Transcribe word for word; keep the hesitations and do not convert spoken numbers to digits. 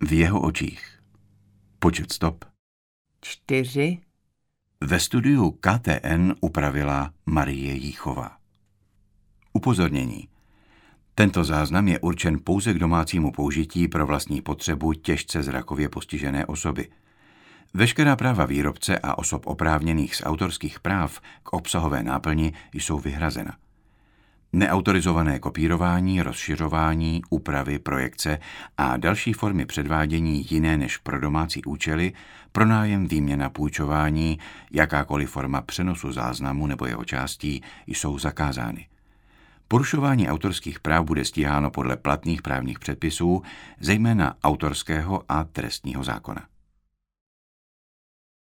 V jeho očích. Počet stop. Čtyři. Ve studiu K T N upravila Marie Jíchová. Upozornění. Tento záznam je určen pouze k domácímu použití pro vlastní potřebu těžce zrakově postižené osoby. Veškerá práva výrobce a osob oprávněných z autorských práv k obsahové náplni jsou vyhrazena. Neautorizované kopírování, rozšiřování, úpravy, projekce a další formy předvádění jiné než pro domácí účely, pronájem, výměna, půjčování, jakákoliv forma přenosu záznamu nebo jeho částí jsou zakázány. Porušování autorských práv bude stíháno podle platných právních předpisů, zejména autorského a trestního zákona.